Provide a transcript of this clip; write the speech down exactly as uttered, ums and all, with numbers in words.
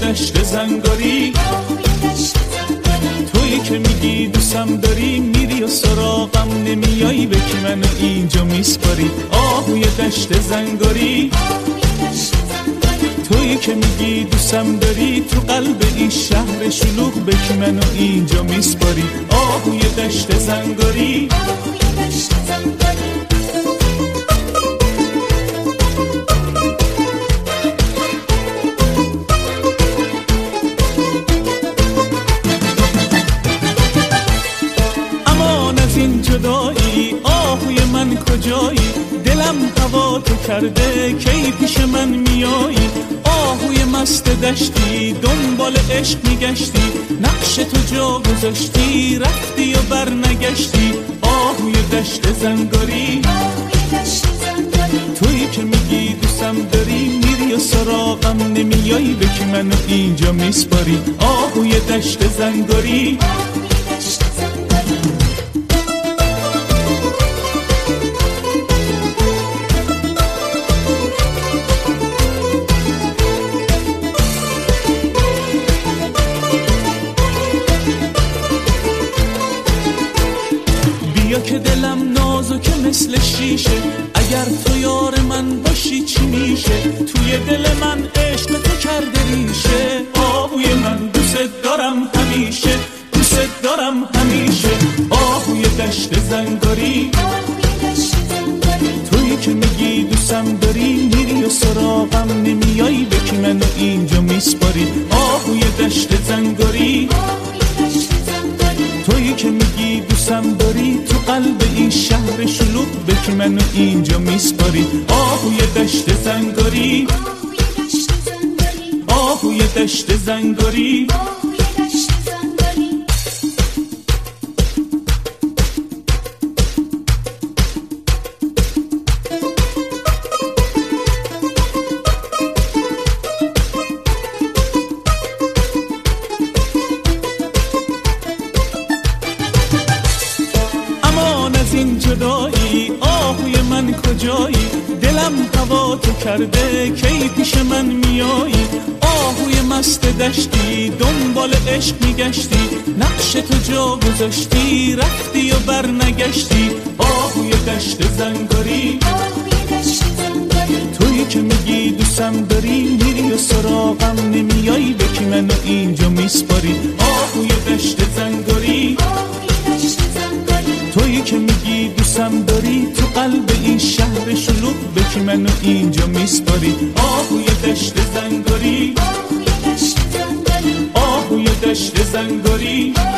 دشت زنگاری، تویی که میگی دوستم داری، میری و سراغم نمیایی، به که منو اینجا میسپاری. آهوی دشت زنگاری، تویی که میگی دوستم داری، تو قلب این شهر شلوغ، به که منو اینجا میسپاری. آهوی دشت زنگاری. امان از این جدایی، آهوی من کجایی، دلم هوا تو کرده، کی پیش من میایی. آهوی مست دشتی، دنبال عشق میگشتی، نقش تو جا گذاشتی، رفتی و بر نگشتی. آهوی دشت زنگاری، تویی که میگی دوستم داری، میری و سراغم نمیایی، به که منو اینجا میسپاری. آهوی دشت زنگاری. بیا که دلم نازکه مثل شیشه، اگر تو یار من باشی چی میشه، توی دل من عشق تو کرده ریشه. آهوی من دوست دارم همیشه، دوست دارم همیشه. آهوی دشت زنگاری، تویی که میگی دوستم داری، میری و سراغم نمیایی، به که منو اینجا میسپاری. آهوی دشت زنگاری، تویی که میگی دوستم داری، تو قلب این شهر شلوغ، به که منو اینجا میسپاری. آهوی دشت زنگاری، آهوی دشت زنگاری. امان از این جدایی، آهوی من کجایی، دلم هوا تو کرده، کی پیش من میایی. آهوی مست دشتی، دنبال عشق میگشتی، نقش تو جا گذاشتی، رفتی و بر نگشتی. آهوی دشت زنگاری، تویی که میگی دوستم داری، میری و سراغم نمیایی، به که منو اینجا میسپاری. آهوی دشت زنگاری، تویی که میگی دوستم داری، تو قلب این شهر شلوغ، به که منو اینجا میسپاری. آهوی دشت زنگاری، آهوی دشت زنگاری.